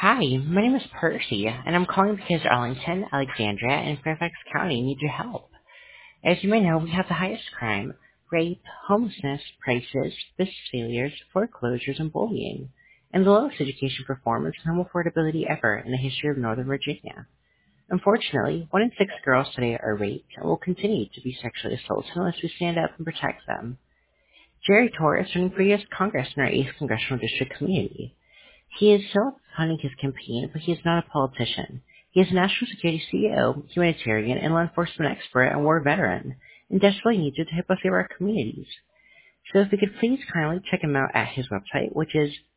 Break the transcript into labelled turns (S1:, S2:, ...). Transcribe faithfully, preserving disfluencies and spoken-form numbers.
S1: Hi, my name is Percy, and I'm calling because Arlington, Alexandria, and Fairfax County need your help. As you may know, we have the highest crime, rape, homelessness, prices, business failures, foreclosures, and bullying, and the lowest education performance and home affordability ever in the history of Northern Virginia. Unfortunately, one in six girls today are raped and will continue to be sexually assaulted unless we stand up and protect them. Jerry Torres running for U S Congress in our eighth Congressional District community. He is still funding his campaign, but he is not a politician. He is a national security C E O, humanitarian, and law enforcement expert and war veteran, and desperately needs you to help us save our communities. So if you could please kindly check him out at his website, which is